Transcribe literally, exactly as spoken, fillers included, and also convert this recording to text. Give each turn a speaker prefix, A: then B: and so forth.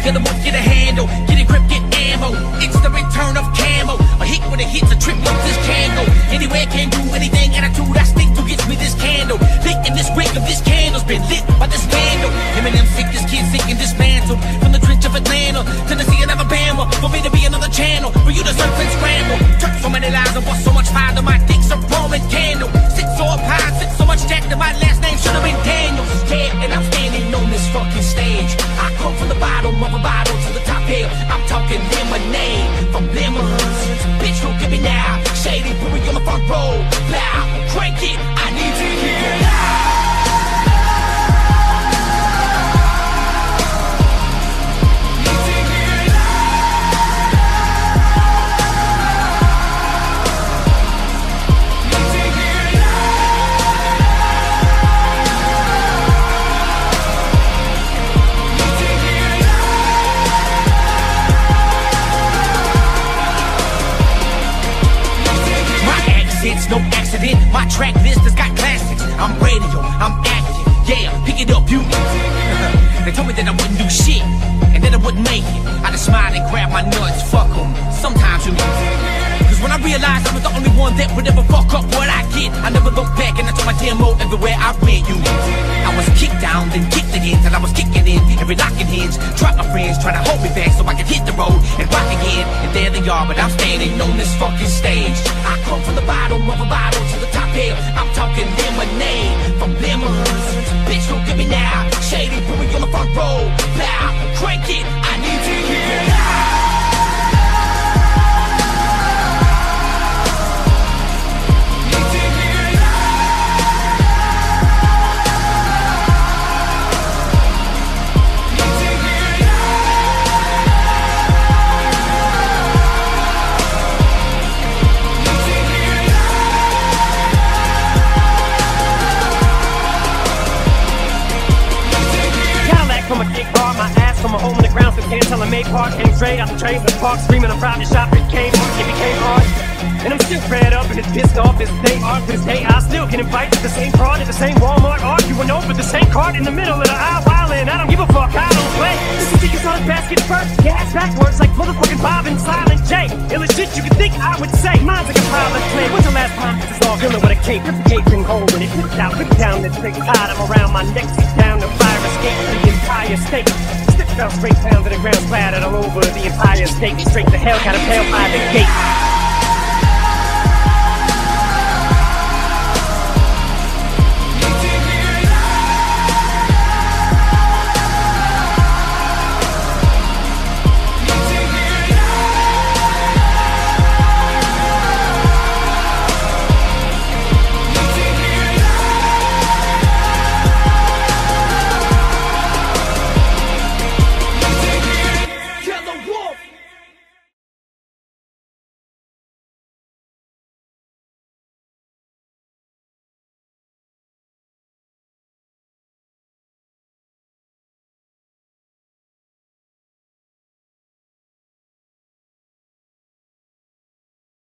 A: Get a wolf, get a handle, get a grip, get ammo. It's the return of camo. A hit with a hit's a trip up this candle. Anywhere can do anything, attitude I stick to gets me this candle. Lit in this wick of this candle's been lit by this vandal. Eminem sick, this kid sick and dismantled. From the trench of Atlanta, Tennessee and Alabama. For me to be another channel, for you to surf and scramble. Took so many lies and bust so much fire to my dick's a Roman candle. Sit so up high, sit so much jack that my last name should have been Daniels. Yeah, and I'm standing on this fucking stage. I come from the bottom of a bottle to the top hill. I'm talking lemonade from lemons. Bitch, don't get me now. Shady, put me on the front row. Loud, crank it, I need to hear it loud. It's no accident, my track list has got classics. I'm radio, I'm active, yeah, pick it up, you. They told me that I wouldn't do shit, and that I wouldn't make it. I just smiled and grabbed my nuts, fuck them. Sometimes you know. Cause when I realized I was the only one that would ever fuck up what I get, I never looked back and I took my demo everywhere I went, you. I was kicked down, then kicked again, till I was kicking in every lock and hinge. Dropped my friends, trying to hold me back so I could hit the road and rock again. And there they are, but I'm standing on this fucking stage. I come from the bottom of a bottle to the top hill. I'm talking lemonade from lemons. Bitch, don't get me now. Shady, put me on the front row. Loud, crank it, I need to hear it loud.
B: From a kick bar, my ass from a hole in the ground, so can't tell I made part. Came straight out the trains in the park, screaming I'm proud to shop. It came hard, it became hard. And I'm still fed up and it's pissed off as they are. To this day I still get invited to the same fraud at the same Walmart, arguing over the same cart in the middle of the aisle, wildin'. I don't give a fuck, I don't play. This is tickets on the basket first, gas backwards like motherfucking Bob and Silent J. Ill as shit you could think I would say. Mine's like a pile of clay. When's the last time this is all villain with a cape? Rip the cape and hole when it flips out, rip down this big tied. I'm around my neck, sit down to fire escape the entire state. Fell straight down to the ground, splattered all over the entire state. Straight to hell, got a pale by the gate.